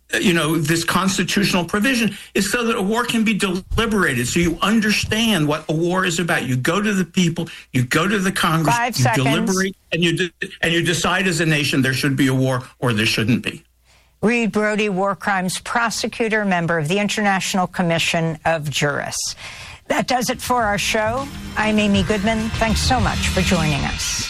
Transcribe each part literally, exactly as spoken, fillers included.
you know, this constitutional provision is so that a war can be deliberated, so you understand what a war is about. You go to the people, you go to the Congress, Five you seconds. deliberate, and you de- and you decide as a nation there should be a war or there shouldn't be. Reed Brody, war crimes prosecutor, member of the International Commission of Jurists. That does it for our show. I'm Amy Goodman. Thanks so much for joining us.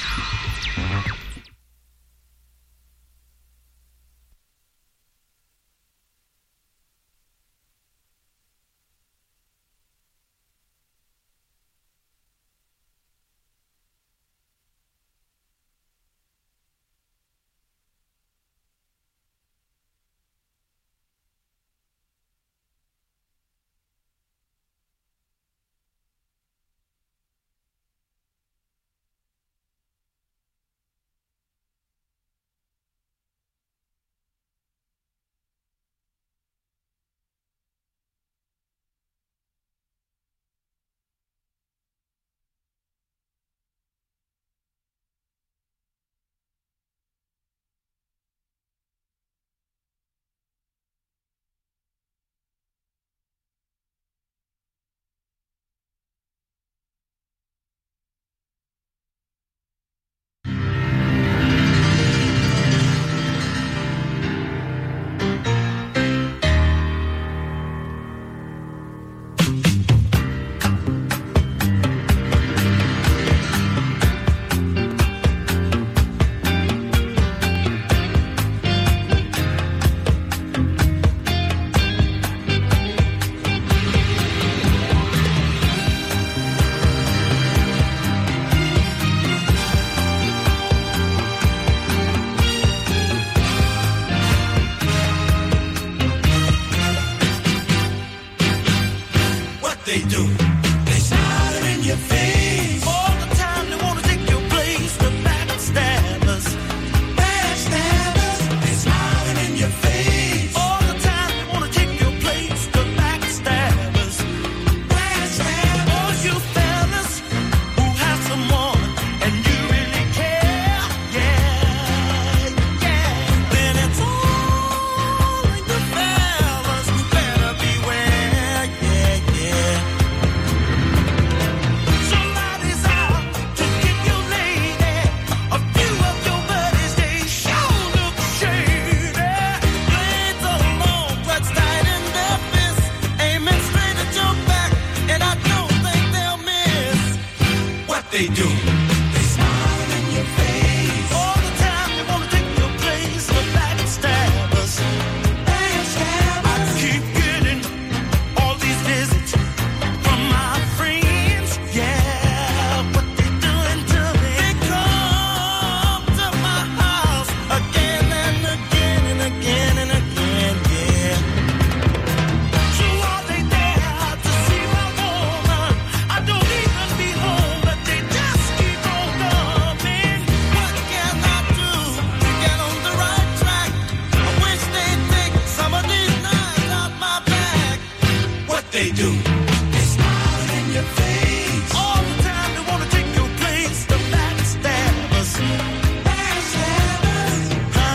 They do. They smile in your face. All the time they want to take your place. The backstabbers. Backstabbers. They smiling in your face. All the time they want to take your place. The backstabbers. Backstabbers. All you fellas who have someone and you really care. Yeah, yeah. Then it's all like the fellas who better beware. Yeah, yeah. Somebody's out to get your lady. A few of your buddies, they sure look shady. Blades are long, clutched tight in their fists, aiming straight at your back, and I don't think they'll miss what they do. They smile in your face. All the time they want to take your place. The backstabbers. Backstabbers. I keep getting all these visits from my friends. Yeah, what they doing to me? They come to my house again and again and again and again. Yeah. So are they there to see my woman? I don't even be home, but they just keep on coming. What can I do to get on the right track? I wish they'd take some of these knives out my back. What they do? They smile in your face. All the time they want to take your place. The backstabbers. Backstabbers.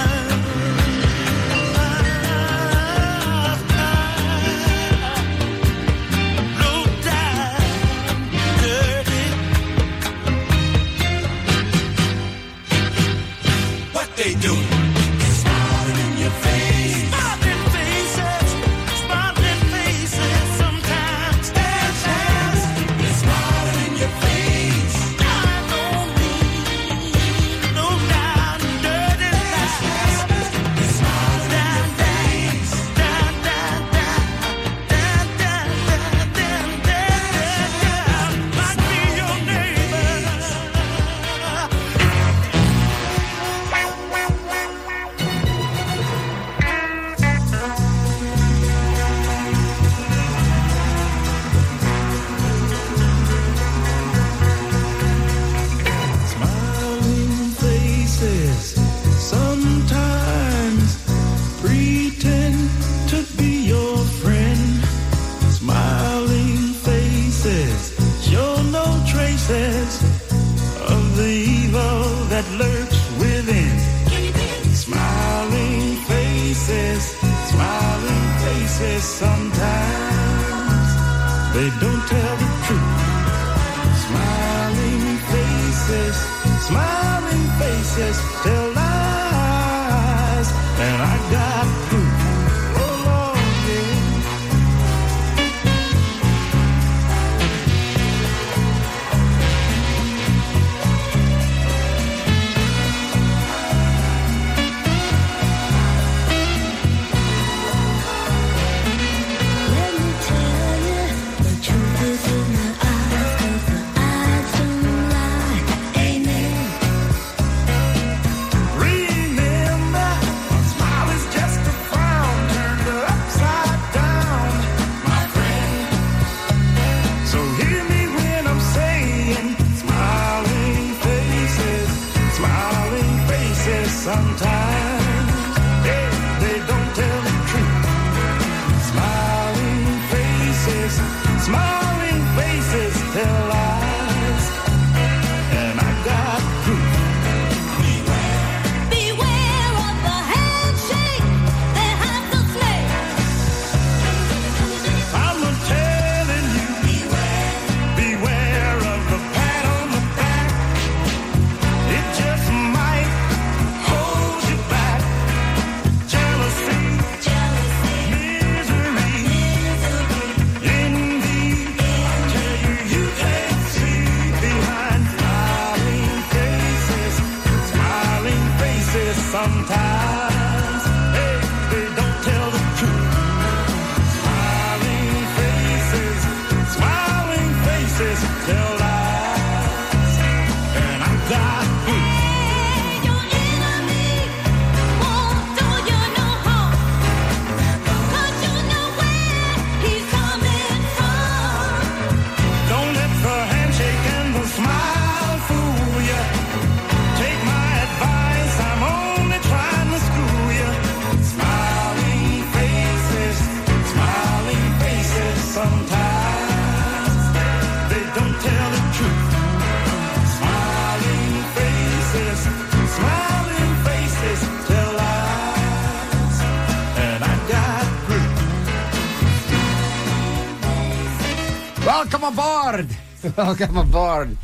Low down, dirty. What they do? They smile in your face. Smiling faces, smiling faces sometimes. faces sometimes, they don't tell the truth. Smiling faces, smiling faces tell lies, and I got proof. Oh Lord, yeah. Let me tell you, the truth is in the eyes, 'cause the eyes don't lie. Amen. Remember, a smile is just a frown turned upside down, my friend. So hear me when I'm saying, smiling faces, smiling faces sometimes, they, they don't tell the truth. Smiling faces, smiling faces tell lies, and I got proof. Beware of the handshake that has the snake. I'm a telling you, beware, beware of the pat on the back. It just might hold you back. Jealousy, Jealousy, misery, envy. I tell you, you can't see behind smiling faces, smiling faces sometimes. Hey, they don't tell the truth. Smiling faces, smiling faces tell lies, and I got proof. your enemy won't do you no harm, 'cause you know where he's coming from. Don't let the handshake and the smile fool you. Take my advice, I'm only trying to school you. Smiling faces, smiling faces sometimes, they don't tell the truth. Smiling faces, smiling faces tell lies, and I got proof. Welcome aboard. Welcome aboard.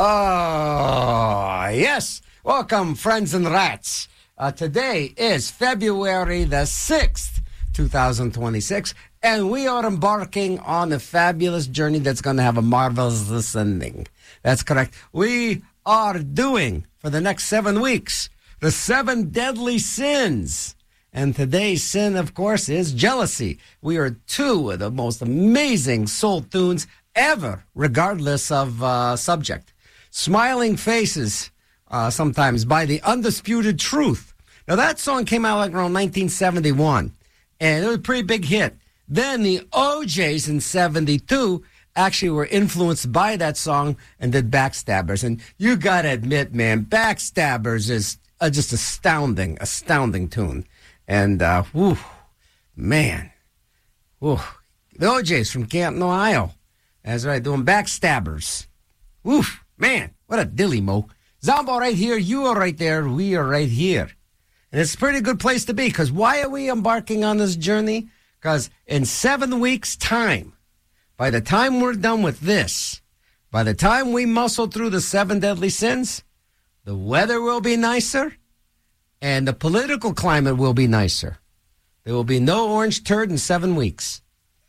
Oh, yes. Welcome, friends and rats. Uh, today is February the sixth, twenty twenty-six, and we are embarking on a fabulous journey that's going to have a marvelous ending. That's correct. We are doing, for the next seven weeks, the seven deadly sins. And today's sin, of course, is jealousy. We are two of the most amazing soul tunes ever, regardless of uh, subject. Smiling Faces, uh, sometimes, by The Undisputed Truth. Now, that song came out like around nineteen seventy-one, and it was a pretty big hit. Then the O Js in seventy-two actually were influenced by that song and did Backstabbers. And you got to admit, man, Backstabbers is uh, just astounding, astounding tune. And, uh, whew, man, whew. The O Js from Canton, Ohio. That's right, doing Backstabbers. Woof, man, what a dilly, Mo. Zombo right here, you are right there, we are right here. And it's a pretty good place to be, because why are we embarking on this journey? Because in seven weeks' time, by the time we're done with this, by the time we muscle through the seven deadly sins, the weather will be nicer, and the political climate will be nicer. There will be no orange turd in seven weeks.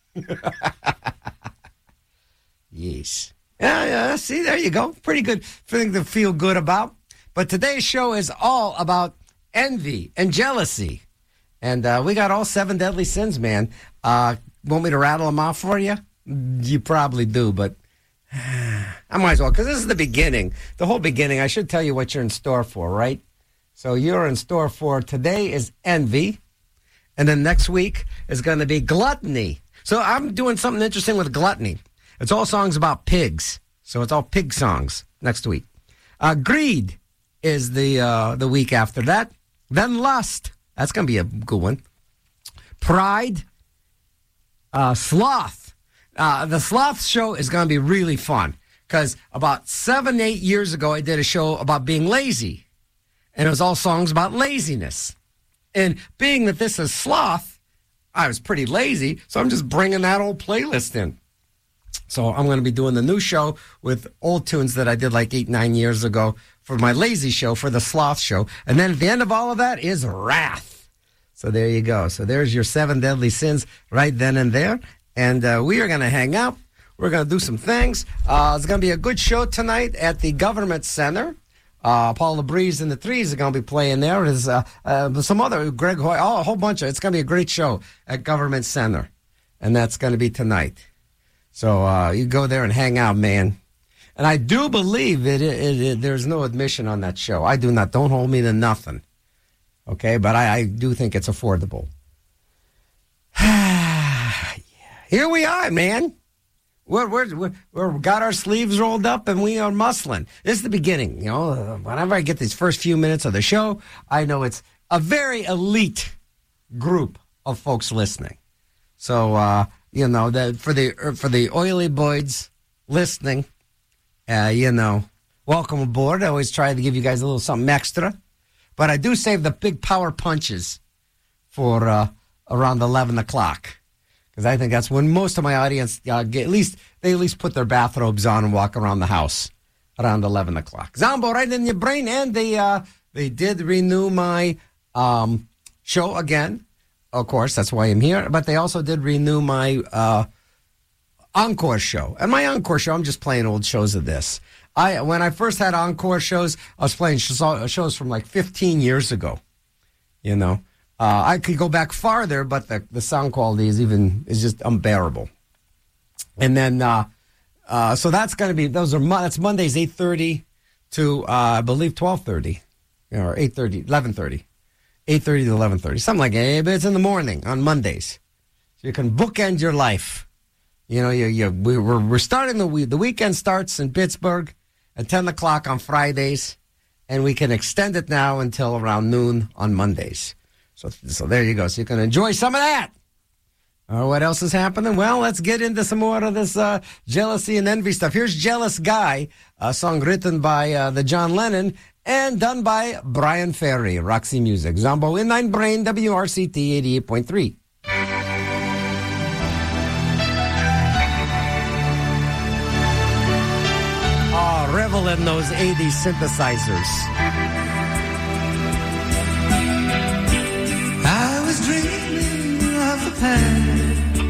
Yes. Yeah, yeah, see, there you go. Pretty good thing to feel good about. But today's show is all about envy and jealousy. And uh, we got all seven deadly sins, man. Uh, want me to rattle them off for you? You probably do, but I might as well, because this is the beginning. The whole beginning. I should tell you what you're in store for, right? So you're in store for, today is envy, and then next week is going to be gluttony. So I'm doing something interesting with gluttony. It's all songs about pigs. So it's all pig songs next week. Uh, greed is the uh, the week after that. Then lust. That's going to be a good one. Pride. Uh, sloth. Uh, the sloth show is going to be really fun, because about seven, eight years ago, I did a show about being lazy. And it was all songs about laziness. And being that this is sloth, I was pretty lazy, so I'm just bringing that old playlist in. So I'm going to be doing the new show with old tunes that I did like eight, nine years ago for my lazy show, for the sloth show. And then at the end of all of that is Wrath. So there you go. So there's your seven deadly sins right then and there. And uh, we are going to hang out. We're going to do some things. Uh, it's going to be a good show tonight at the Government Center. Uh, Paul LeBreeze and the Threes are going to be playing there. There's uh, uh, some other, Greg Hoy, oh, a whole bunch of, it's going to be a great show at Government Center. And that's going to be tonight. So uh, you go there and hang out, man. And I do believe it, it, it, it there's no admission on that show. I do not. Don't hold me to nothing. Okay? But I, I do think it's affordable. Here we are, man. We're, we're, we're, we're got our sleeves rolled up and we are muscling. This is the beginning. You know, uh, whenever I get these first few minutes of the show, I know it's a very elite group of folks listening. So, uh, you know, the, for the for the oily boys listening, uh, you know, welcome aboard. I always try to give you guys a little something extra. But I do save the big power punches for uh, around eleven o'clock. Because I think that's when most of my audience uh, get, at least they at least put their bathrobes on and walk around the house around eleven o'clock. Zombo right in your brain, and they uh, they did renew my um, show again. Of course, that's why I'm here. But they also did renew my uh, encore show, and my encore show. I'm just playing old shows of this. I when I first had encore shows, I was playing shows from like fifteen years ago. You know. Uh, I could go back farther, but the, the sound quality is even is just unbearable. And then, uh, uh, so that's going to be those are that's Mondays eight thirty to uh, I believe twelve thirty, or eight thirty, eleven thirty, eight thirty to eleven thirty, something like that. But it's in the morning on Mondays, so you can bookend your life. You know, you you we, we're we're starting the week. The weekend starts in Pittsburgh at ten o'clock on Fridays, and we can extend it now until around noon on Mondays. So, so there you go. So you can enjoy some of that. Uh, what else is happening? Well, let's get into some more of this uh, jealousy and envy stuff. Here's Jealous Guy, a song written by uh, the John Lennon and done by Brian Ferry, Roxy Music. Zombo in Nine Brain, W R C T eighty-eight point three. Oh, revel in those eighties synthesizers. I was dreaming of the past,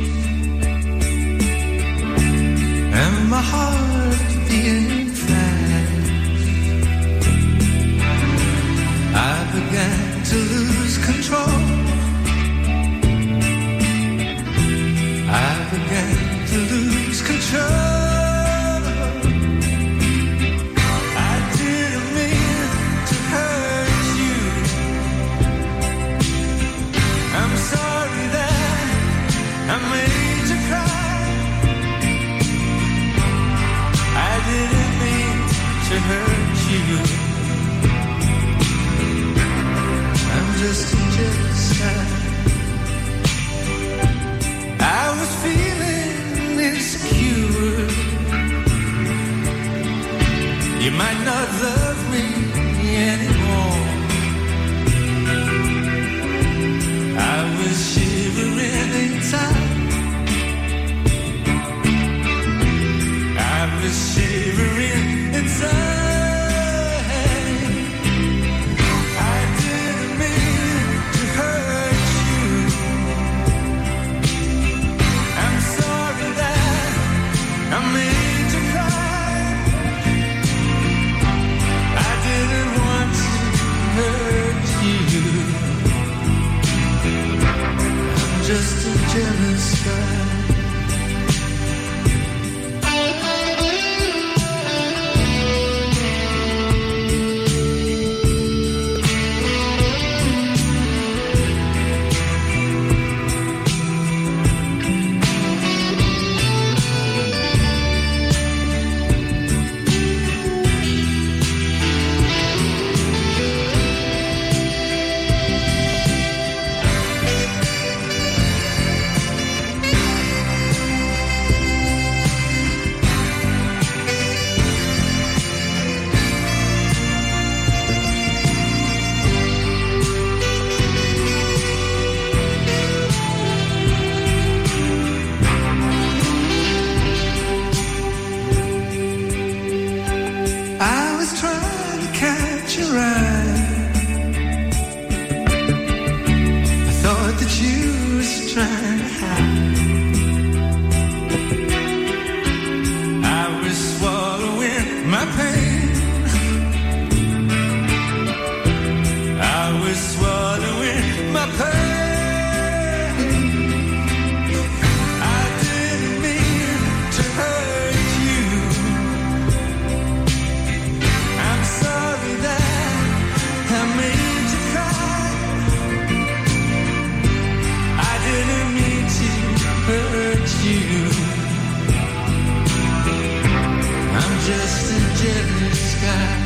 and my heart beating fast. I began to lose control. I began to lose control. I didn't mean to hurt you. I'm sorry that I made you cry. I didn't mean to hurt you. I'm just a jealous guy. I was feeling insecure. You might not love me anymore. I was shivering inside. I was shivering inside. I didn't mean to hurt you. I'm sorry that I made you cry. I didn't want to hurt you. Just a jealous guy. you was trying to hide. I was swallowing my pain. I was swallowing my pain. I didn't mean to hurt you. I'm sorry that I made you cry. I didn't mean to hurt you. I'm just a jealous guy.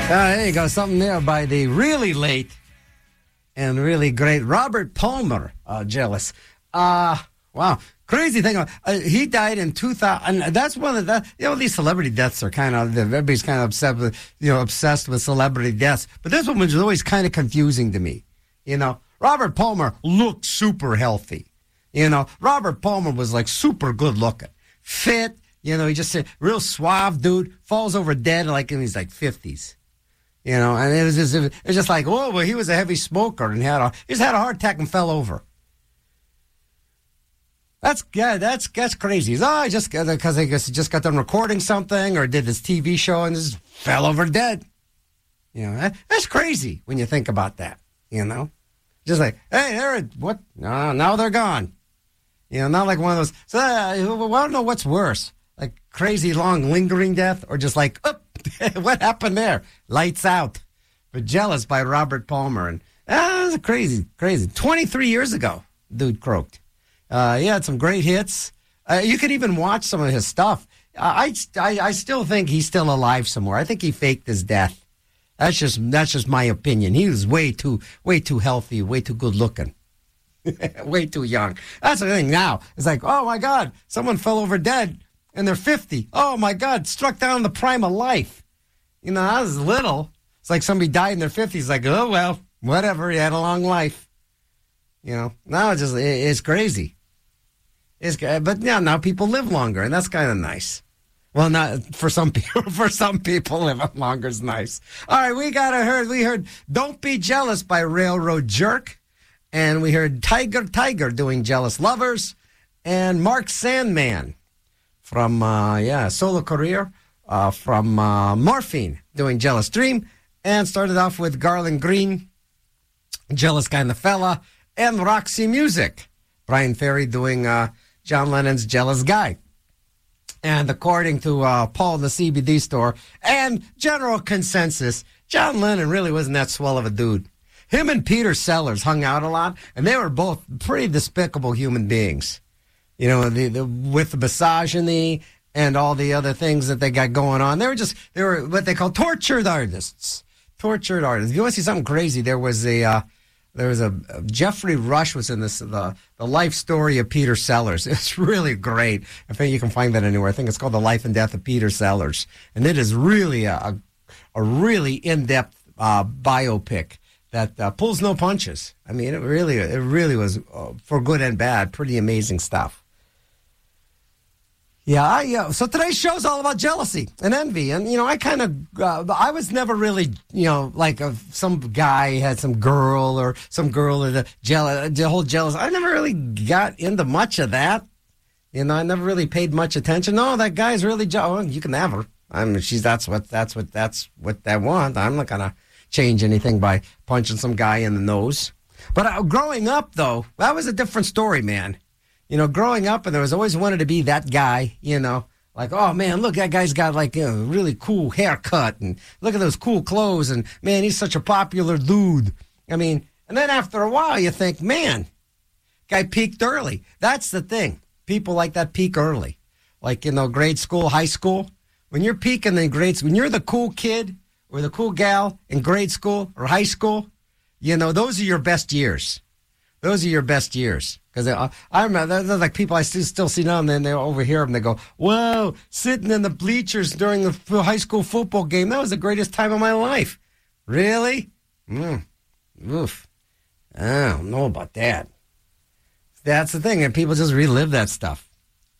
Uh, there you go. Something there by the really late and really great Robert Palmer. Uh, jealous. Uh, wow. Crazy thing. Uh, he died in two thousand. And that's one of the, you know, these celebrity deaths are kind of, everybody's kind of obsessed with, you know, obsessed with celebrity deaths. But this one was always kind of confusing to me. You know, Robert Palmer looked super healthy. You know, Robert Palmer was like super good looking, fit. You know, he just said, real suave dude, falls over dead like in his like fifties. You know, and it was just, it was just like, oh, well, he was a heavy smoker and had a, he just had a heart attack and fell over. That's yeah, that's that's crazy. He's, oh, I just because I guess he just got done recording something or did this T V show and just fell over dead. You know, that, that's crazy when you think about that. You know, just like, hey, they're what? No, now they're gone. You know, not like one of those. So uh, I don't know what's worse, like crazy long lingering death or just like, oh, what happened there? Lights out. But Jealous by Robert Palmer, and that was crazy, crazy. Twenty-three years ago, dude croaked. Uh, he had some great hits. Uh, you could even watch some of his stuff. Uh, I, I, I still think he's still alive somewhere. I think he faked his death. That's just that's just my opinion. He was way too way too healthy, way too good looking, way too young. That's the thing now. It's like, oh my God, someone fell over dead and they're fifty. Oh my God, struck down in the prime of life. You know, I was little. It's like somebody died in their fifties. Like, oh well, whatever. He had a long life. You know, now it's just it, it's crazy. It's, but yeah, now people live longer, and that's kind of nice. Well, not for some people. For some people, living longer is nice. All right, we got to heard. We heard "Don't Be Jealous" by Railroad Jerk, and we heard Tiger Tiger doing "Jealous Lovers," and Mark Sandman from uh, yeah solo career uh, from uh, Morphine doing "Jealous Dream," and started off with Garland Green, "Jealous Kind of Fella," and Roxy Music, Brian Ferry doing uh, John Lennon's "Jealous Guy." And according to uh, Paul in the C B D store and general consensus, John Lennon really wasn't that swell of a dude. Him and Peter Sellers hung out a lot, and they were both pretty despicable human beings. You know, the, the, with the misogyny and all the other things that they got going on. They were just, they were what they call tortured artists. Tortured artists. If you want to see something crazy, there was a... Uh, There was a, a Jeffrey Rush was in this the the life story of Peter Sellers. It's really great. I think you can find that anywhere. I think it's called The Life and Death of Peter Sellers, and it is really a a, a really in depth uh, biopic that uh, pulls no punches. I mean, it really it really was uh, for good and bad, pretty amazing stuff. Yeah, I, uh, so today's show's all about jealousy and envy. And, you know, I kind of, uh, I was never really, you know, like a, some guy had some girl or some girl or the, jealous, the whole jealous. I never really got into much of that. You know, I never really paid much attention. No, that guy's really jealous. Oh, you can have her. I mean, she's, that's what, that's what, that's what they want. I'm not going to change anything by punching some guy in the nose. But uh, growing up, though, that was a different story, man. You know, growing up, and there was always wanted to be that guy, you know, like, oh, man, look, that guy's got, like, a really cool haircut, and look at those cool clothes, and, man, he's such a popular dude. I mean, and then after a while, you think, man, guy peaked early. That's the thing. People like that peak early. Like, you know, grade school, high school. When you're peaking in grade school, when you're the cool kid or the cool gal in grade school or high school, you know, those are your best years. Those are your best years. Because I, I remember, they're like people I still, still see now and then, they overhear them, they go, whoa, sitting in the bleachers during the high school football game, that was the greatest time of my life. Really? Mm. Oof. I don't know about that. That's the thing, and people just relive that stuff.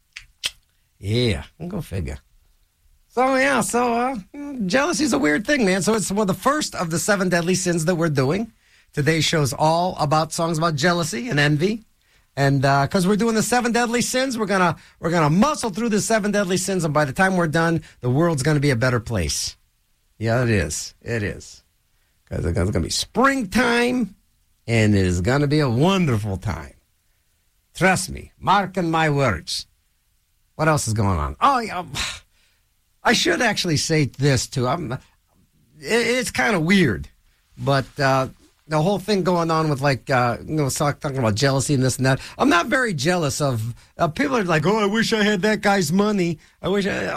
Yeah, go figure. So, yeah, so uh, jealousy is a weird thing, man. So it's well, the first of the seven deadly sins that we're doing. Today's show's all about songs about jealousy and envy. And because uh, we're doing the seven deadly sins, we're gonna we're gonna muscle through the seven deadly sins, and by the time we're done, the world's gonna be a better place. Yeah, it is. It is. Because it's gonna be springtime, and it is gonna be a wonderful time. Trust me, marking my words. What else is going on? Oh, yeah, I should actually say this too. I'm. It, it's kind of weird, but. Uh, The whole thing going on with, like, uh, you know, talking about jealousy and this and that. I'm not very jealous of, uh, people are like, oh, I wish I had that guy's money. I wish I, uh,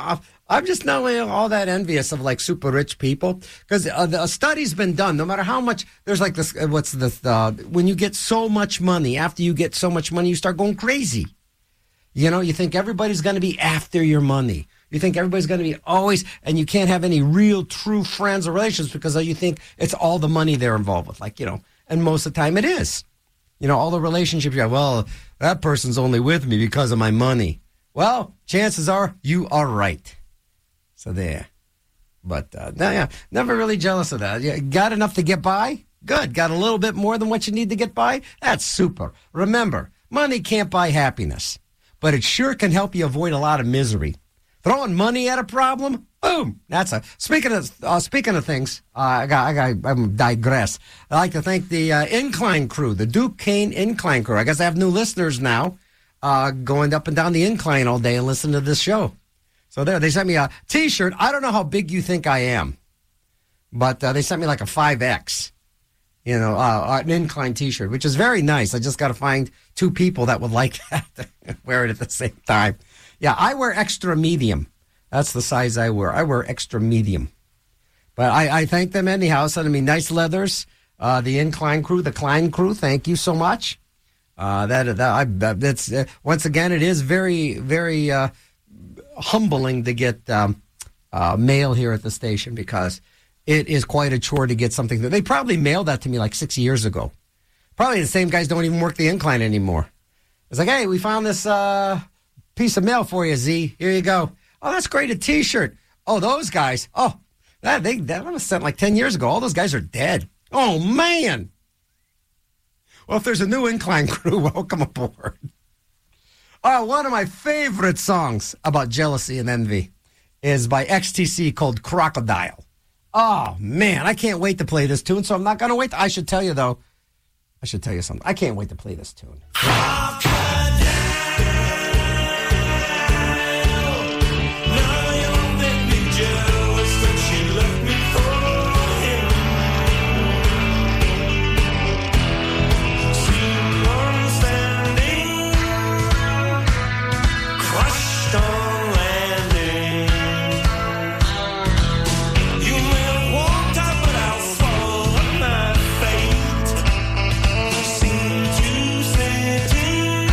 I'm just not really all that envious of like super rich people because uh, the- a study's been done. No matter how much there's like this, uh, what's this? Uh, when you get so much money, after you get so much money, you start going crazy. You know, you think everybody's going to be after your money. You think everybody's going to be always, and you can't have any real, true friends or relations because you think it's all the money they're involved with. Like, you know, and most of the time it is. You know, all the relationships you have, well, that person's only with me because of my money. Well, chances are you are right. So there. But, uh, no, yeah, never really jealous of that. You got enough to get by? Good. Got a little bit more than what you need to get by? That's super. Remember, money can't buy happiness, but it sure can help you avoid a lot of misery. Throwing money at a problem? Boom. That's a, speaking of, uh, speaking of things, uh, I got, I got, I'm digress. I'd like to thank the, uh, Incline crew, the Duke Kane Incline crew. I guess I have new listeners now, uh, going up and down the incline all day and listening to this show. So there, they sent me a t-shirt. I don't know how big you think I am, but, uh, they sent me like a five X, you know, uh, an incline t-shirt, which is very nice. I just got to find two people that would like that and wear it at the same time. Yeah, I wear extra medium. That's the size I wear. I wear extra medium. But I, I thank them anyhow, sending me nice leathers. Uh, the Incline crew, the Klein crew, thank you so much. Uh, that, that I, that's uh, once again, it is very, very uh, humbling to get um, uh, mail here at the station because it is quite a chore to get something. That, they probably mailed that to me like six years ago. Probably the same guys don't even work the Incline anymore. It's like, hey, we found this uh, piece of mail for you, Z. Here you go. Oh, that's great, a T-shirt. Oh, those guys. Oh, that they that was sent like ten years ago. All those guys are dead. Oh, man. Well, if there's a new Incline crew, welcome aboard. Oh, one of my favorite songs about jealousy and envy is by X T C called Crocodile. Oh, man, I can't wait to play this tune, so I'm not going to wait. I should tell you, though. I should tell you something. I can't wait to play this tune. Seem to say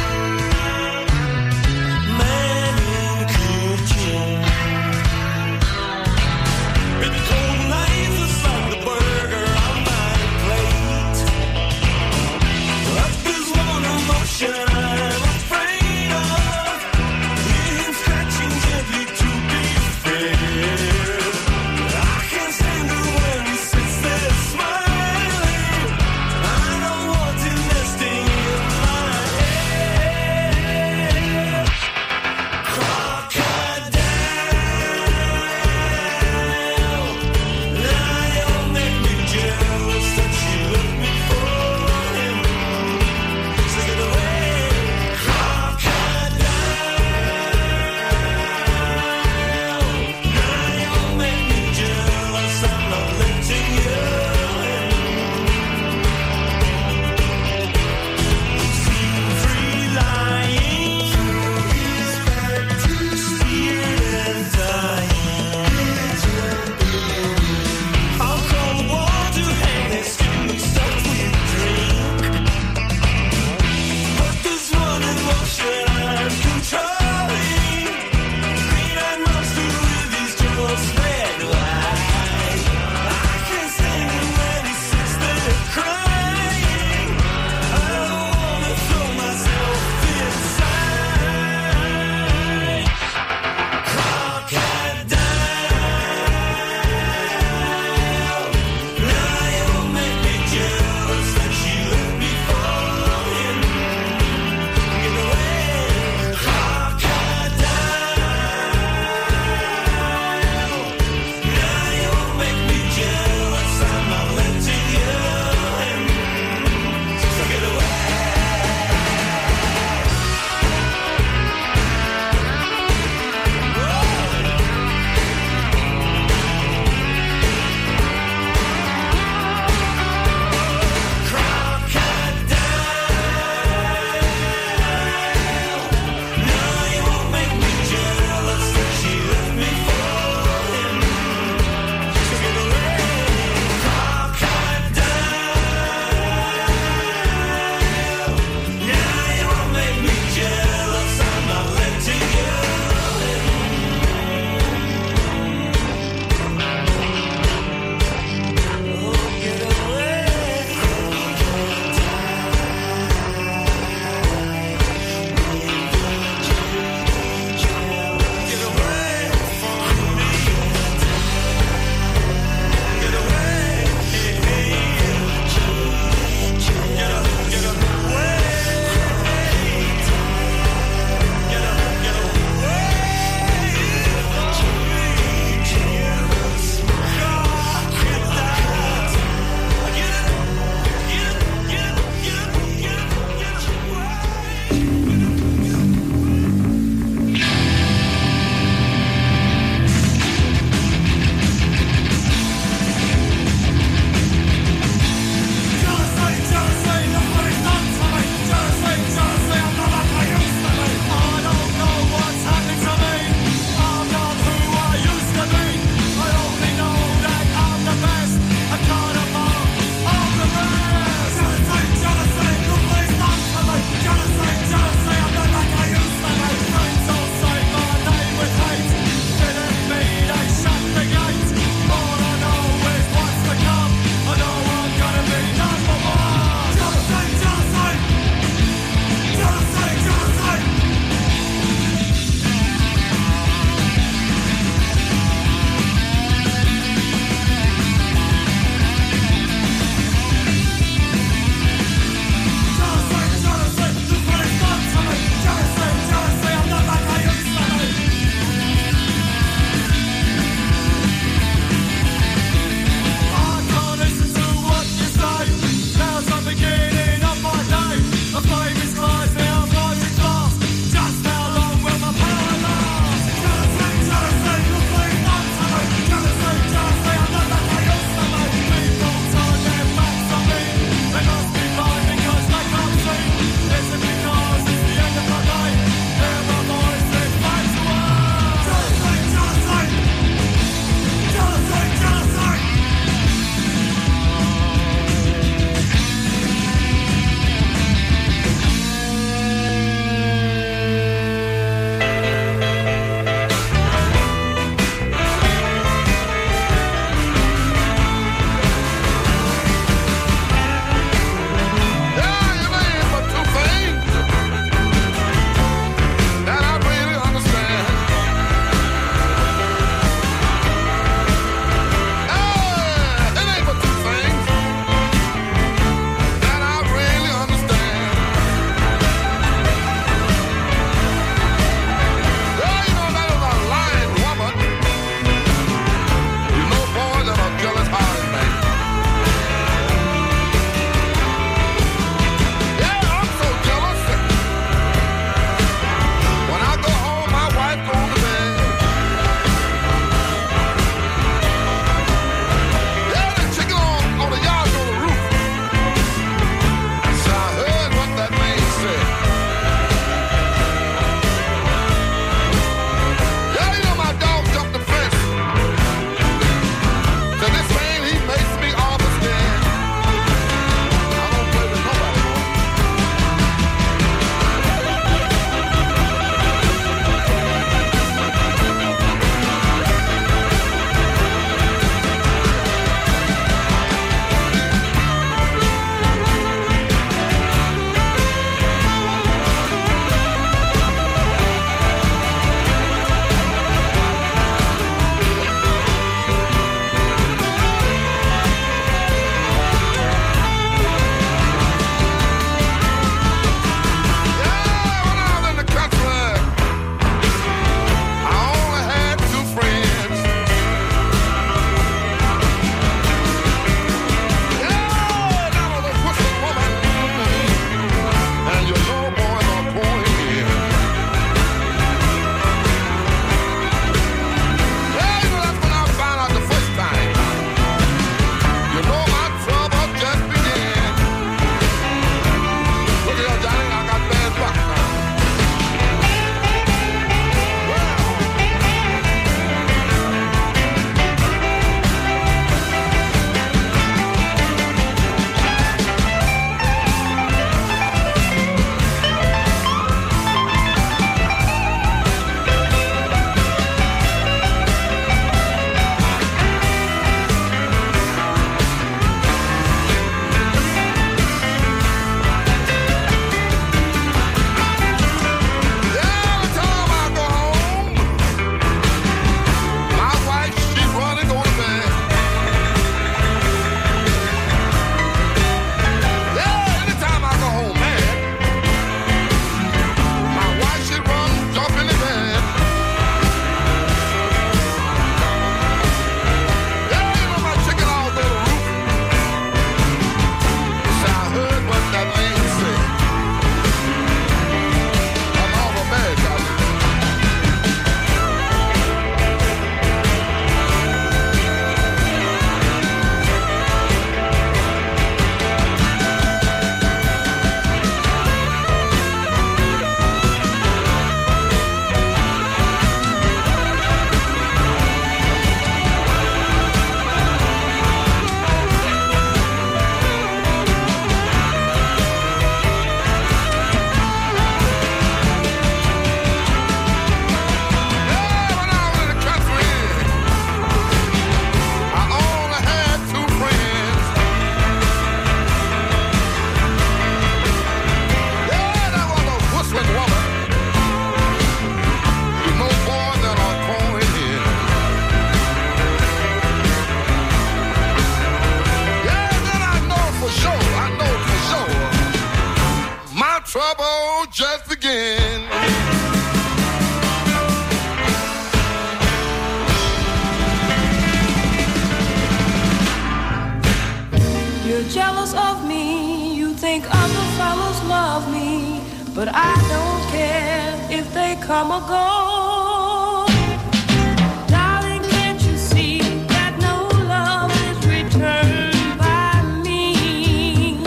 you're jealous of me. You think other fellows love me, but I don't care if they come or go. Darling, can't you see that no love is returned by me?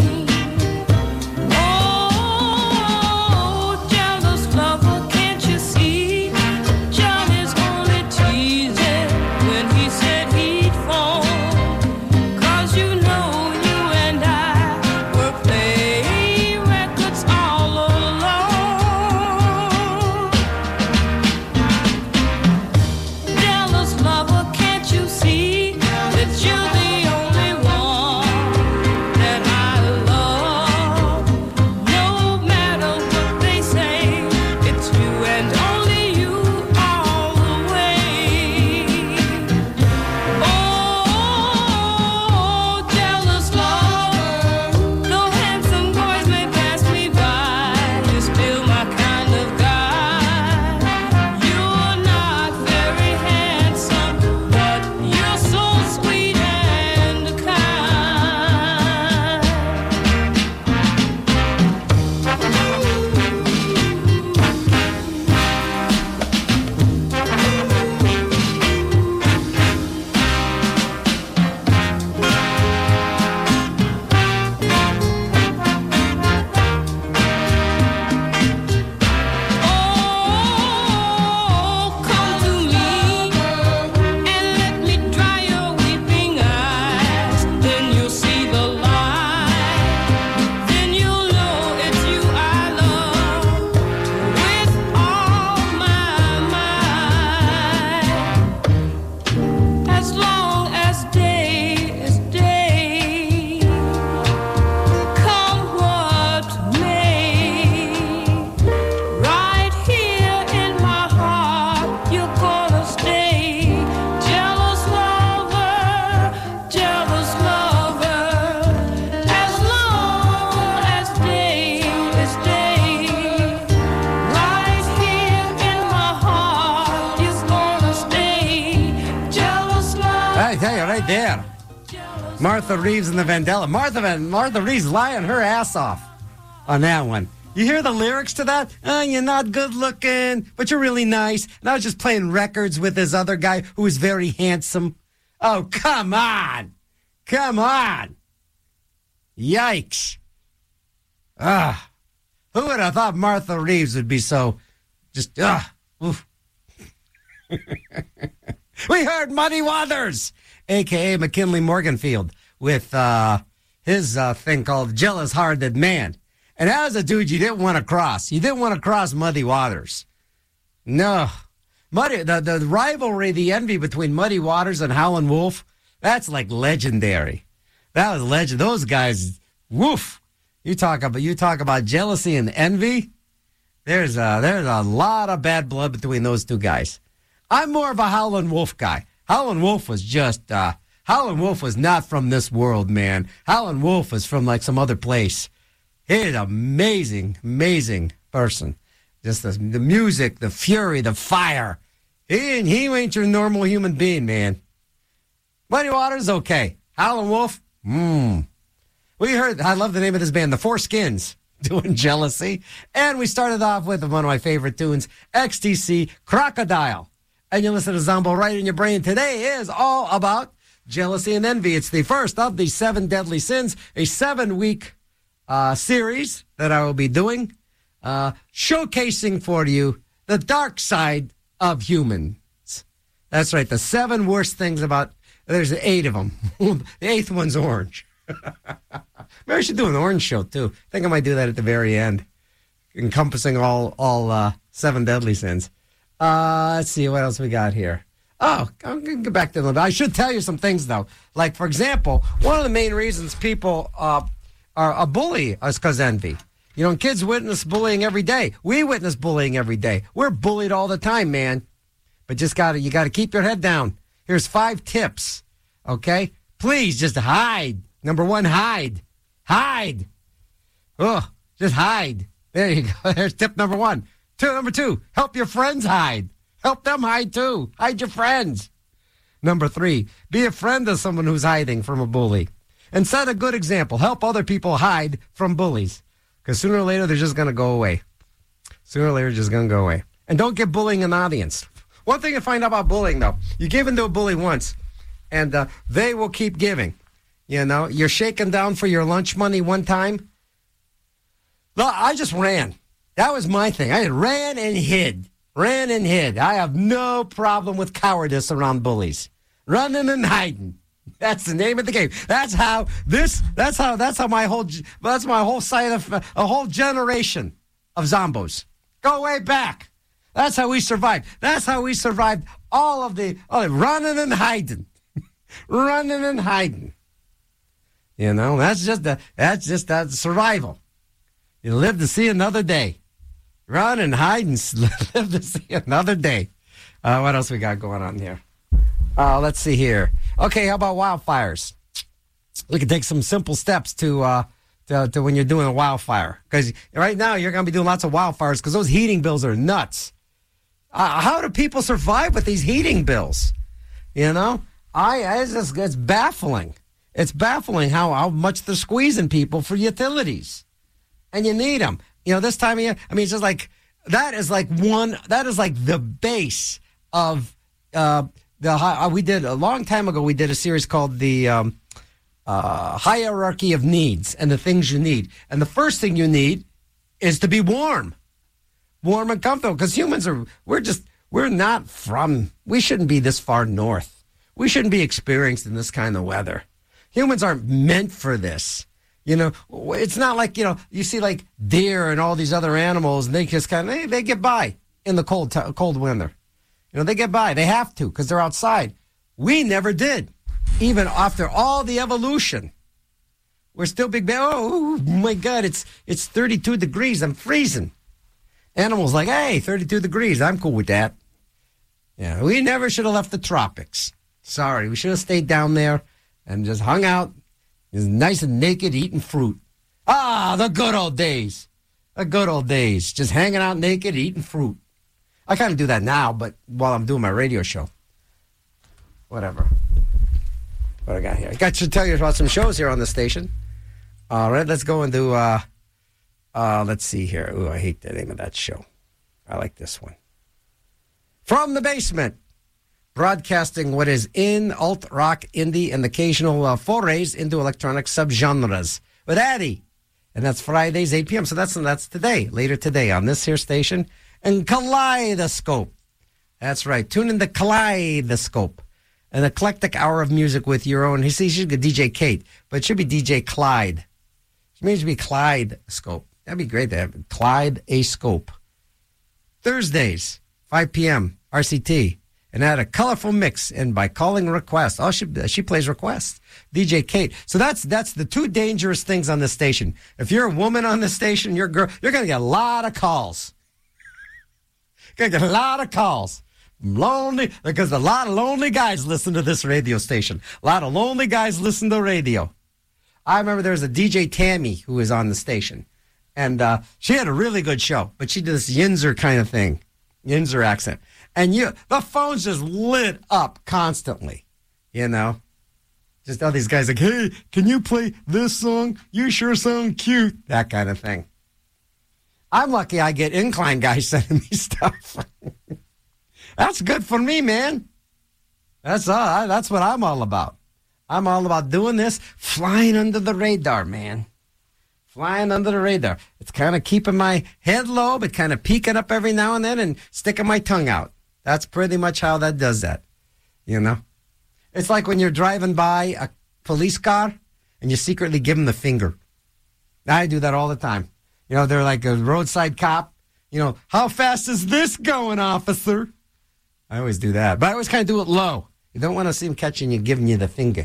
Oh, jealous lover, can't you see? John is only teasing when he said he'd phone. 'Cause you know you and I were playing records all alone. Jealous lover, can't you see that you're the only one that I love? No matter what they say, it's you and only you all the way. Oh, jealous lover, though handsome boys may pass me by, you're still my kind of guy. You're not very handsome, but you're so sweet and kind. Oh, come to me and let me dry your weeping eyes. Then you'll see the light. Then you'll know it's you I love with all my might. As long as day is day, come what may. Right here in my heart, you're gonna stay. Jealous lover, jealous lover. As long as day is day, right here in my heart, you're gonna stay. Jealous lover. I tell you right there. Martha Reeves and the Vandella. Martha Van, Martha Reeves lying her ass off on that one. You hear the lyrics to that? Oh, you're not good looking, but you're really nice. And I was just playing records with this other guy who was very handsome. Oh, come on. Come on. Yikes. Ah. Who would have thought Martha Reeves would be so just, ah. Oof. We heard Muddy Waters, a k a. McKinley Morganfield, with uh, his uh, thing called Jealous Hearted Man. And that was a dude you didn't want to cross. You didn't want to cross Muddy Waters. No. Muddy, the, the rivalry, the envy between Muddy Waters and Howlin' Wolf, that's like legendary. That was legend. Those guys, woof. You talk about you talk about jealousy and envy. There's a, there's a lot of bad blood between those two guys. I'm more of a Howlin' Wolf guy. Howlin' Wolf was just, uh, Howlin' Wolf was not from this world, man. Howlin' Wolf was from like some other place. He's an amazing, amazing person. Just the, the music, the fury, the fire. He ain't, he ain't your normal human being, man. Muddy Waters, okay. Howlin' Wolf, mmm. We heard, I love the name of this band, the Four Skins, doing Jealousy. And we started off with one of my favorite tunes, X T C, Crocodile. And you listen to Zombo Right in Your Brain. Today is all about jealousy and envy. It's the first of the seven deadly sins, a seven-week uh, series that I will be doing, uh, showcasing for you the dark side of humans. That's right, the seven worst things about, there's eight of them. The eighth one's orange. Maybe I should do an orange show, too. I think I might do that at the very end, encompassing all, all uh, seven deadly sins. Uh, let's see what else we got here. Oh, I'm going to get back to them. I should tell you some things, though. Like, for example, one of the main reasons people uh, are a bully is because envy. You know, kids witness bullying every day. We witness bullying every day. We're bullied all the time, man. But just got to, you got to keep your head down. Here's five tips, okay? Please just hide. Number one, hide. Hide. Oh, just hide. There you go. There's tip number one. Two, number two, help your friends hide. Help them hide too. Hide your friends. Number three, be a friend of someone who's hiding from a bully. And set a good example. Help other people hide from bullies. Because sooner or later, they're just going to go away. Sooner or later, they're just going to go away. And don't give bullying an audience. One thing to find out about bullying, though. You give into a bully once, and uh, they will keep giving. You know, you're shaken down for your lunch money one time. Look, I just ran. That was my thing. I ran and hid. Ran and hid. I have no problem with cowardice around bullies. Running and hiding. That's the name of the game. That's how this. That's how. That's how my whole. That's my whole side of a whole generation of zombos. Go way back. That's how we survived. That's how we survived all of the oh, running and hiding, running and hiding. You know, that's just the. That's just that survival. You live to see another day. Run and hide and live to see another day. Uh, what else we got going on here? Uh, let's see here. Okay, how about wildfires? We can take some simple steps to uh, to, to when you're doing a wildfire. Because right now you're going to be doing lots of wildfires because those heating bills are nuts. Uh, how do people survive with these heating bills? You know, I it's, just, it's baffling. It's baffling how, how much they're squeezing people for utilities. And you need them. You know, this time of year, I mean, it's just like, that is like one, that is like the base of uh, the, uh, we did, a long time ago, we did a series called the um, uh, Hierarchy of Needs and the Things You Need. And the first thing you need is to be warm. Warm and comfortable. Because humans are, we're just, we're not from, we shouldn't be this far north. We shouldn't be experiencing this kind of weather. Humans aren't meant for this. You know, it's not like, you know, you see like deer and all these other animals, and they just kind of, they, they get by in the cold t- cold winter. You know, they get by. They have to because they're outside. We never did. Even after all the evolution. We're still big. Oh, my God, it's it's thirty-two degrees. I'm freezing. Animals like, hey, thirty-two degrees. I'm cool with that. Yeah, we never should have left the tropics. Sorry, we should have stayed down there and just hung out. Is nice and naked, eating fruit. Ah, the good old days. The good old days. Just hanging out naked, eating fruit. I kind of do that now, but while I'm doing my radio show. Whatever. What I got here? I got to tell you about some shows here on the station. All right, let's go into, uh, uh, let's see here. Ooh, I hate the name of that show. I like this one. From the Basement. Broadcasting what is in alt rock, indie, and occasional uh, forays into electronic subgenres with Addy, and that's Fridays eight p.m. So that's that's today, later today on this here station, and Kaleidoscope. That's right. Tune in the Kaleidoscope, an eclectic hour of music with your own. You see, she's D J Kate, but it should be D J Clyde. It means to be Kaleidoscope. That'd be great to have Clyde a Scope. Thursdays five p.m. R C T. And add a colorful mix in by calling request. Oh, she she plays requests. D J Kate. So that's that's the two dangerous things on this station. If you're a woman on this station, you're a girl, you're gonna get a lot of calls. You're gonna get a lot of calls. Lonely, because a lot of lonely guys listen to this radio station. A lot of lonely guys listen to radio. I remember there was a D J Tammy who was on the station, and uh, she had a really good show, but she did this Yinzer kind of thing, Yinzer accent. And you, the phone's just lit up constantly, you know. Just all these guys like, hey, can you play this song? You sure sound cute. That kind of thing. I'm lucky I get incline guys sending me stuff. That's good for me, man. That's all. That's what I'm all about. I'm all about doing this, flying under the radar, man. Flying under the radar. It's kind of keeping my head low, but kind of peeking up every now and then and sticking my tongue out. That's pretty much how that does that, you know? It's like when you're driving by a police car and you secretly give them the finger. I do that all the time. You know, they're like a roadside cop. You know, how fast is this going, officer? I always do that. But I always kind of do it low. You don't want to see them catching you giving you the finger.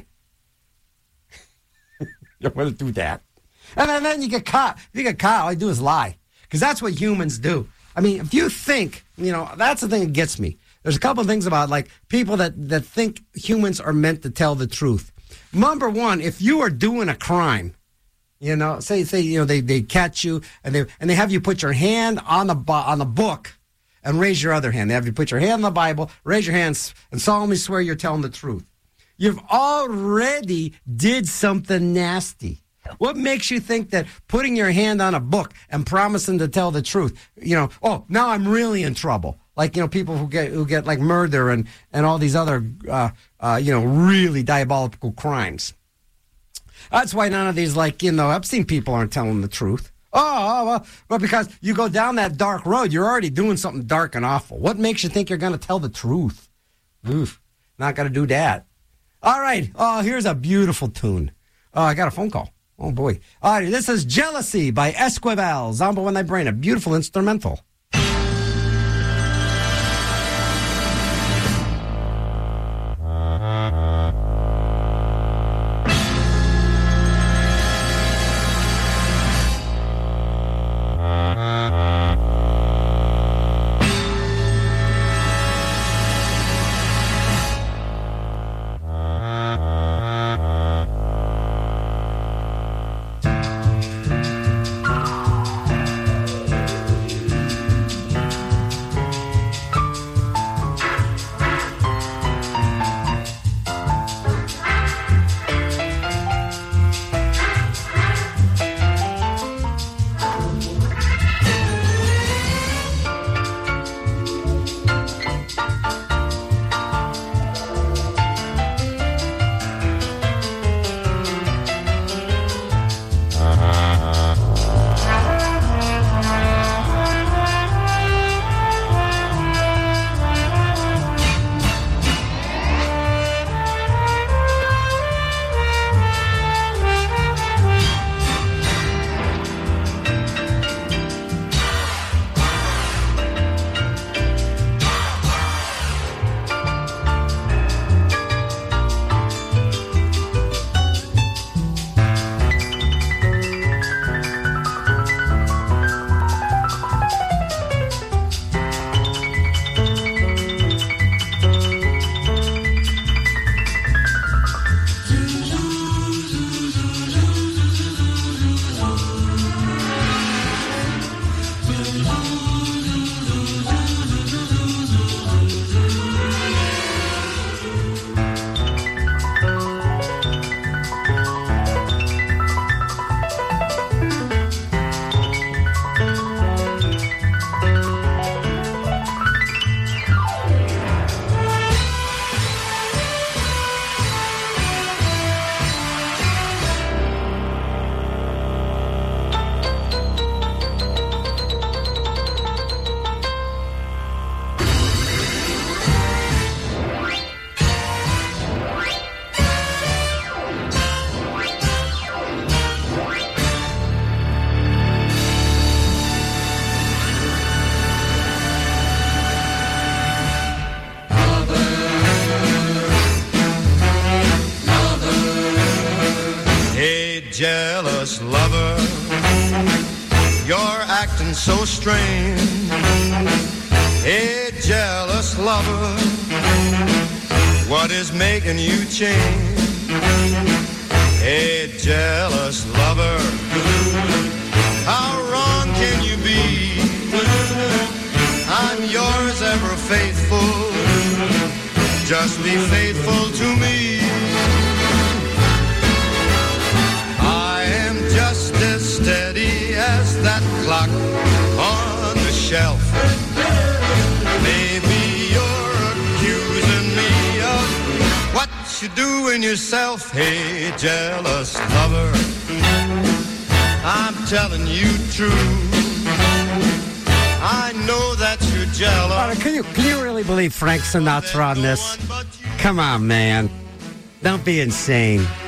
You don't want to do that. And then, then you get caught. If you get caught, all I do is lie. Because that's what humans do. I mean, if you think, you know, that's the thing that gets me. There's a couple of things about, like, people that, that think humans are meant to tell the truth. Number one, if you are doing a crime, you know, say, say, you know, they, they catch you and they, and they have you put your hand on the, on the book and raise your other hand. They have you put your hand on the Bible, raise your hands, and solemnly swear you're telling the truth. You've already did something nasty. What makes you think that putting your hand on a book and promising to tell the truth, you know, oh, now I'm really in trouble? Like, you know, people who get who get like murder and, and all these other, uh, uh, you know, really diabolical crimes. That's why none of these, like, you know, Epstein people aren't telling the truth. Oh, well, but because you go down that dark road, you're already doing something dark and awful. What makes you think you're going to tell the truth? Oof, not going to do that. All right. Oh, here's a beautiful tune. Oh, I got a phone call. Oh, boy. All right, this is Jealousy by Esquivel. Zombo When Thy Brain, a beautiful instrumental. Jealous lover, you're acting so strange. Hey, jealous lover, what is making you change? Hey, jealous lover, how wrong can you be? I'm yours ever faithful, just be faithful to me. Just as steady as that clock on the shelf. Maybe you're accusing me of what you doing yourself. Hey, jealous lover, I'm telling you true. I know that you're jealous. All right, can you can you really believe Frank Sinatra on this? Come on, man. Don't be insane.